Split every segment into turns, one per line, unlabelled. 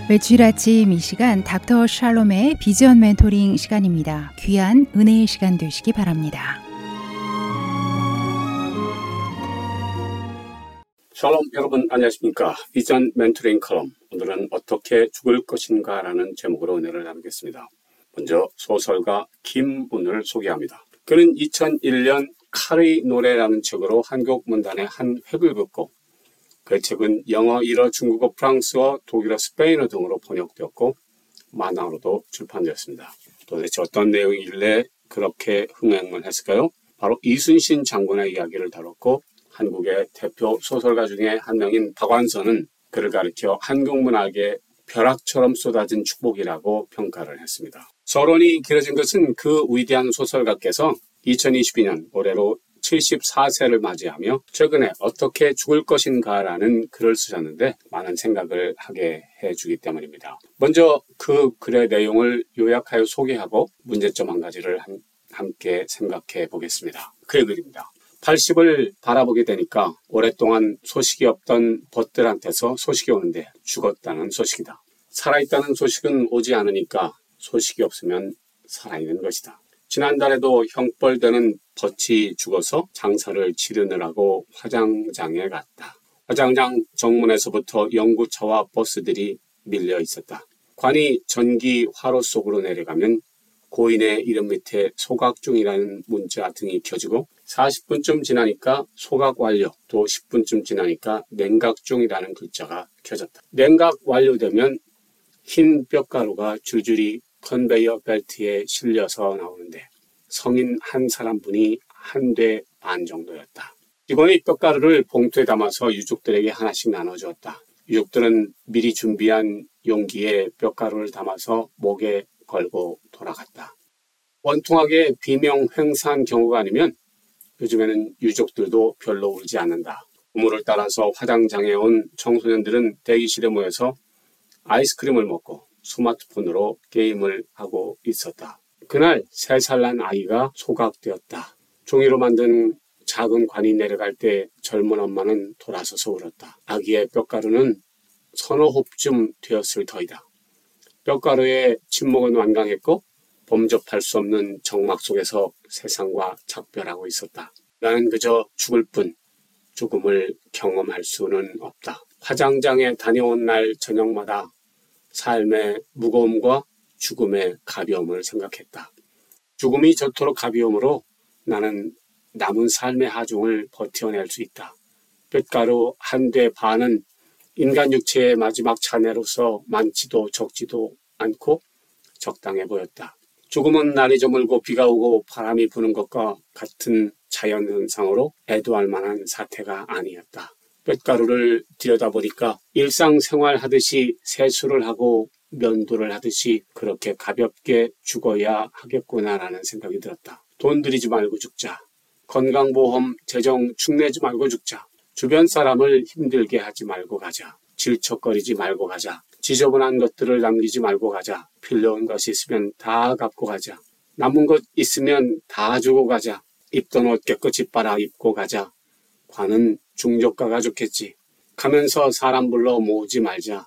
매주일 아침 이 시간 닥터 샬롬의 비전 멘토링 시간입니다. 귀한 은혜의 시간 되시기 바랍니다.
샬롬 여러분 안녕하십니까? 비전 멘토링 컬럼 오늘은 어떻게 죽을 것인가 라는 제목으로 은혜를 나누겠습니다. 먼저 소설가 김운을 소개합니다. 그는 2001년 카레이 노래라는 책으로 한국 문단의 한 획을 긋고 그 책은 영어, 일어, 중국어, 프랑스어, 독일어, 스페인어 등으로 번역되었고 만화로도 출판되었습니다. 도대체 어떤 내용이길래 그렇게 흥행을 했을까요? 바로 이순신 장군의 이야기를 다뤘고 한국의 대표 소설가 중에 한 명인 박완서는 그를 가리켜 한국 문학의 벼락처럼 쏟아진 축복이라고 평가를 했습니다. 서론이 길어진 것은 그 위대한 소설가께서 2022년 올해로 74세를 맞이하며 최근에 어떻게 죽을 것인가라는 글을 쓰셨는데 많은 생각을 하게 해주기 때문입니다. 먼저 그 글의 내용을 요약하여 소개하고 문제점 한 가지를 함께 생각해 보겠습니다. 그의 글입니다. 80을 바라보게 되니까 오랫동안 소식이 없던 벗들한테서 소식이 오는데 죽었다는 소식이다. 살아있다는 소식은 오지 않으니까 소식이 없으면 살아있는 것이다. 지난달에도 형벌되는 벗이 죽어서 장사를 치르느라고 화장장에 갔다. 화장장 정문에서부터 연구차와 버스들이 밀려 있었다. 관이 전기 화로 속으로 내려가면 고인의 이름 밑에 소각 중이라는 문자 등이 켜지고 40분쯤 지나니까 소각 완료, 또 10분쯤 지나니까 냉각 중이라는 글자가 켜졌다. 냉각 완료되면 흰 뼈가루가 줄줄이 컨베이어 벨트에 실려서 나오는데 성인 한 사람분이 한 대 반 정도였다. 직원이 뼈가루를 봉투에 담아서 유족들에게 하나씩 나눠주었다. 유족들은 미리 준비한 용기에 뼈가루를 담아서 목에 걸고 돌아갔다. 원통하게 비명횡사한 경우가 아니면 요즘에는 유족들도 별로 울지 않는다. 우물을 따라서 화장장에 온 청소년들은 대기실에 모여서 아이스크림을 먹고 스마트폰으로 게임을 하고 있었다. 그날 3살 난 아이가 소각되었다. 종이로 만든 작은 관이 내려갈 때 젊은 엄마는 돌아서서 울었다. 아기의 뼈가루는 서너 홉쯤 되었을 터이다. 뼈가루의 침묵은 완강했고 범접할 수 없는 정막 속에서 세상과 작별하고 있었다. 나는 그저 죽을 뿐 죽음을 경험할 수는 없다. 화장장에 다녀온 날 저녁마다 삶의 무거움과 죽음의 가벼움을 생각했다. 죽음이 저토록 가벼움으로 나는 남은 삶의 하중을 버텨낼 수 있다. 뼈가루 한 대 반은 인간 육체의 마지막 잔해로서 많지도 적지도 않고 적당해 보였다. 죽음은 날이 저물고 비가 오고 바람이 부는 것과 같은 자연현상으로 애도할 만한 사태가 아니었다. 뼈가루를 들여다보니까 일상생활 하듯이 세수를 하고 면도를 하듯이 그렇게 가볍게 죽어야 하겠구나라는 생각이 들었다. 돈 들이지 말고 죽자. 건강보험 재정 축내지 말고 죽자. 주변 사람을 힘들게 하지 말고 가자. 질척거리지 말고 가자. 지저분한 것들을 남기지 말고 가자. 필요한 것이 있으면 다 갖고 가자. 남은 것 있으면 다 주고 가자. 입던 옷 깨끗이 빨아 입고 가자. 관은 중저가가 좋겠지. 가면서 사람 불러 모으지 말자.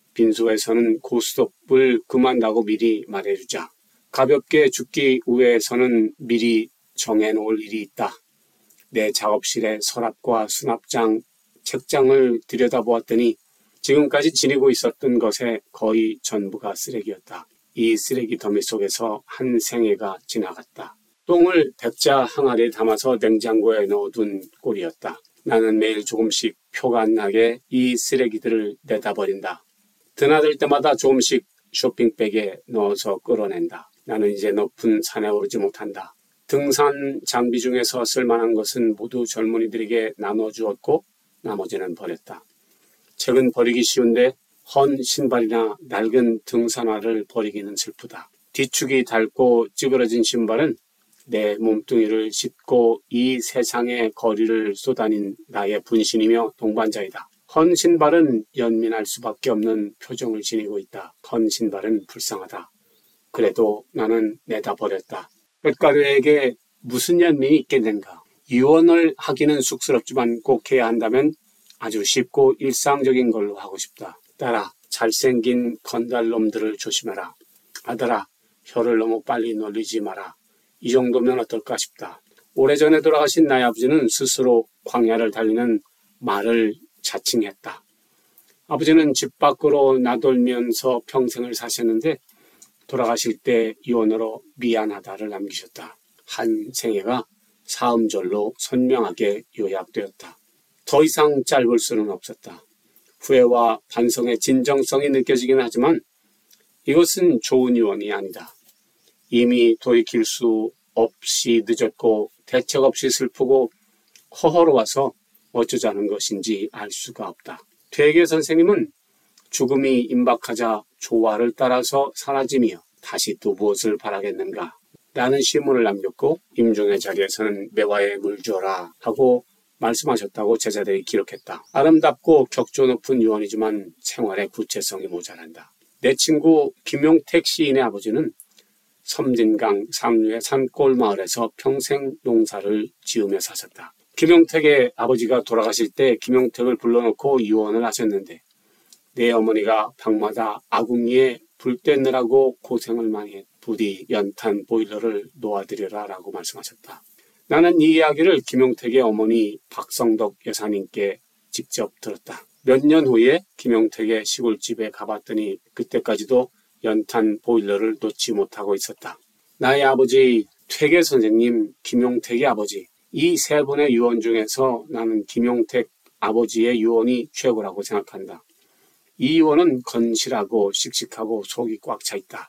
빈소에서는 고스톱을 그만다고 미리 말해주자. 가볍게 죽기 위해서는 미리 정해놓을 일이 있다. 내 작업실의 서랍과 수납장, 책장을 들여다보았더니 지금까지 지니고 있었던 것의 거의 전부가 쓰레기였다. 이 쓰레기 더미 속에서 한 생애가 지나갔다. 똥을 백자 항아리에 담아서 냉장고에 넣어둔 꼴이었다. 나는 매일 조금씩 표가 안 나게 이 쓰레기들을 내다버린다. 드나들 때마다 조금씩 쇼핑백에 넣어서 끌어낸다. 나는 이제 높은 산에 오르지 못한다. 등산 장비 중에서 쓸만한 것은 모두 젊은이들에게 나눠주었고 나머지는 버렸다. 책은 버리기 쉬운데 헌 신발이나 낡은 등산화를 버리기는 슬프다. 뒤축이 닳고 찌그러진 신발은 내 몸뚱이를 싣고 이 세상의 거리를 쏘다닌 나의 분신이며 동반자이다. 헌 신발은 연민할 수밖에 없는 표정을 지니고 있다. 헌 신발은 불쌍하다. 그래도 나는 내다 버렸다. 뼈가루에게 무슨 연민이 있겠는가. 유언을 하기는 쑥스럽지만 꼭 해야 한다면 아주 쉽고 일상적인 걸로 하고 싶다. 딸아, 잘생긴 건달놈들을 조심해라. 아들아, 혀를 너무 빨리 놀리지 마라. 이 정도면 어떨까 싶다. 오래전에 돌아가신 나의 아버지는 스스로 광야를 달리는 말을 자칭했다. 아버지는 집 밖으로 나돌면서 평생을 사셨는데 돌아가실 때 유언으로 미안하다를 남기셨다. 한 생애가 사음절로 선명하게 요약되었다. 더 이상 짧을 수는 없었다. 후회와 반성의 진정성이 느껴지긴 하지만 이것은 좋은 유언이 아니다. 이미 돌이킬 수 없이 늦었고 대책 없이 슬프고 허허로워서 어쩌자는 것인지 알 수가 없다. 퇴계 선생님은 죽음이 임박하자 조화를 따라서 사라지며 다시 또 무엇을 바라겠는가 라는 시문을 남겼고 임종의 자리에서는 매화에 물 주어라 하고 말씀하셨다고 제자들이 기록했다. 아름답고 격조 높은 유언이지만 생활의 구체성이 모자란다. 내 친구 김용택 시인의 아버지는 섬진강 상류의 산골 마을에서 평생 농사를 지으며 사셨다. 김용택의 아버지가 돌아가실 때 김용택을 불러놓고 유언을 하셨는데 내 어머니가 방마다 아궁이에 불 떼느라고 고생을 많이 했. 부디 연탄 보일러를 놓아드려라 라고 말씀하셨다. 나는 이 이야기를 김용택의 어머니 박성덕 여사님께 직접 들었다. 몇 년 후에 김용택의 시골집에 가봤더니 그때까지도 연탄 보일러를 놓지 못하고 있었다. 나의 아버지 퇴계 선생님 김용택의 아버지 이 세 분의 유언 중에서 나는 김용택 아버지의 유언이 최고라고 생각한다. 이 유언은 건실하고 씩씩하고 속이 꽉 차 있다.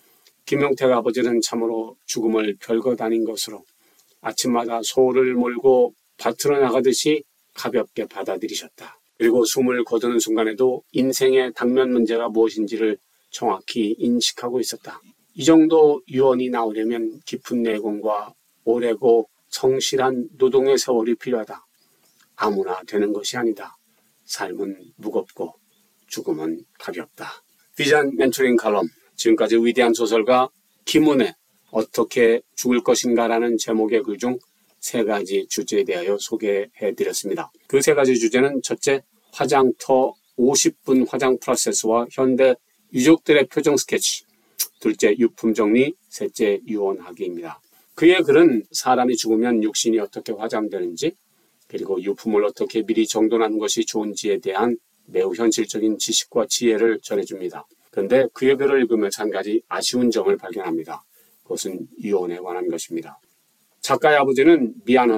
김용택 아버지는 참으로 죽음을 별거 다닌 것으로 아침마다 소를 몰고 밭으로 나가듯이 가볍게 받아들이셨다. 그리고 숨을 거두는 순간에도 인생의 당면 문제가 무엇인지를 정확히 인식하고 있었다. 이 정도 유언이 나오려면 깊은 내공과 오래고 성실한 노동의 세월이 필요하다. 아무나 되는 것이 아니다. 삶은 무겁고 죽음은 가볍다. 비전 멘토링 칼럼, 지금까지 위대한 소설가 김은혜 어떻게 죽을 것인가라는 제목의 글 중 세 가지 주제에 대하여 소개해드렸습니다. 그 세 가지 주제는 첫째, 화장터 50분 화장 프로세스와 현대 유족들의 표정 스케치, 둘째, 유품 정리, 셋째, 유언하기입니다. 그의 글은 사람이 죽으면 육신이 어떻게 화장되는지, 그리고 유품을 어떻게 미리 정돈하는 것이 좋은지에 대한 매우 현실적인 지식과 지혜를 전해줍니다. 그런데 그의 글을 읽으면서 한 가지 아쉬운 점을 발견합니다. 그것은 유언에 관한 것입니다. 작가의 아버지는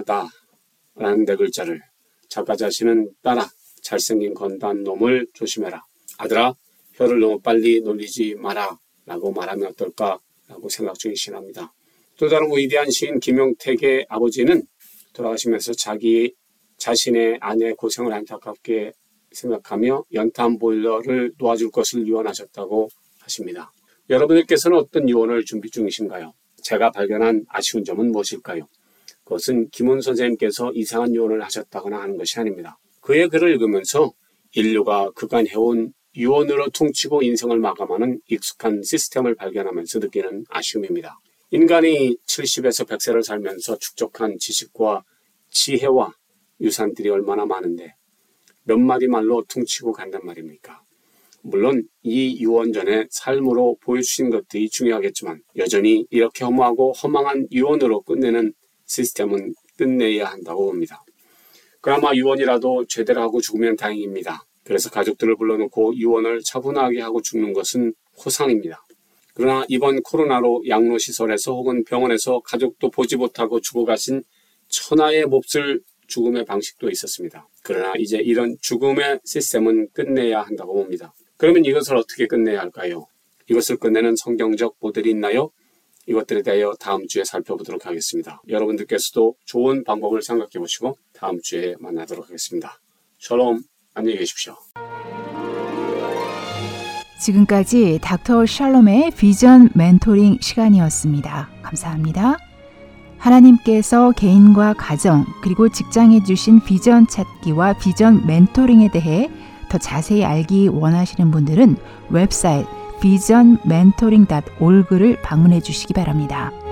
미안하다라는 네 글자를, 작가 자신은 따라 잘생긴 건단 놈을 조심해라. 아들아, 혀를 너무 빨리 놀리지 마라 라고 말하면 어떨까라고 생각 중이시긴 합니다. 또 다른 위대한 시인 김용택의 아버지는 돌아가시면서 자기 자신의 아내의 고생을 안타깝게 생각하며 연탄 보일러를 놓아줄 것을 유언하셨다고 하십니다. 여러분들께서는 어떤 유언을 준비 중이신가요? 제가 발견한 아쉬운 점은 무엇일까요? 그것은 김훈 선생님께서 이상한 유언을 하셨다거나 하는 것이 아닙니다. 그의 글을 읽으면서 인류가 그간 해온 유언으로 퉁치고 인생을 마감하는 익숙한 시스템을 발견하면서 느끼는 아쉬움입니다. 인간이 70에서 100세를 살면서 축적한 지식과 지혜와 유산들이 얼마나 많은데 몇 마디 말로 퉁치고 간단 말입니까? 물론 이 유언전의 삶으로 보여주신 것들이 중요하겠지만 여전히 이렇게 허무하고 허망한 유언으로 끝내는 시스템은 끝내야 한다고 봅니다. 그나마 유언이라도 제대로 하고 죽으면 다행입니다. 그래서 가족들을 불러놓고 유언을 차분하게 하고 죽는 것은 호상입니다. 그러나 이번 코로나로 양로시설에서 혹은 병원에서 가족도 보지 못하고 죽어가신 천하의 몹쓸 죽음의 방식도 있었습니다. 그러나 이제 이런 죽음의 시스템은 끝내야 한다고 봅니다. 그러면 이것을 어떻게 끝내야 할까요? 이것을 끝내는 성경적 모델이 있나요? 이것들에 대하여 다음 주에 살펴보도록 하겠습니다. 여러분들께서도 좋은 방법을 생각해 보시고 다음 주에 만나도록 하겠습니다. 샬롬, 안녕히 계십시오.
지금까지 닥터 샬롬의 비전 멘토링 시간이었습니다. 감사합니다. 하나님께서 개인과 가정 그리고 직장에 주신 비전 찾기와 비전 멘토링에 대해 더 자세히 알기 원하시는 분들은 웹사이트 visionmentoring.org를 방문해 주시기 바랍니다.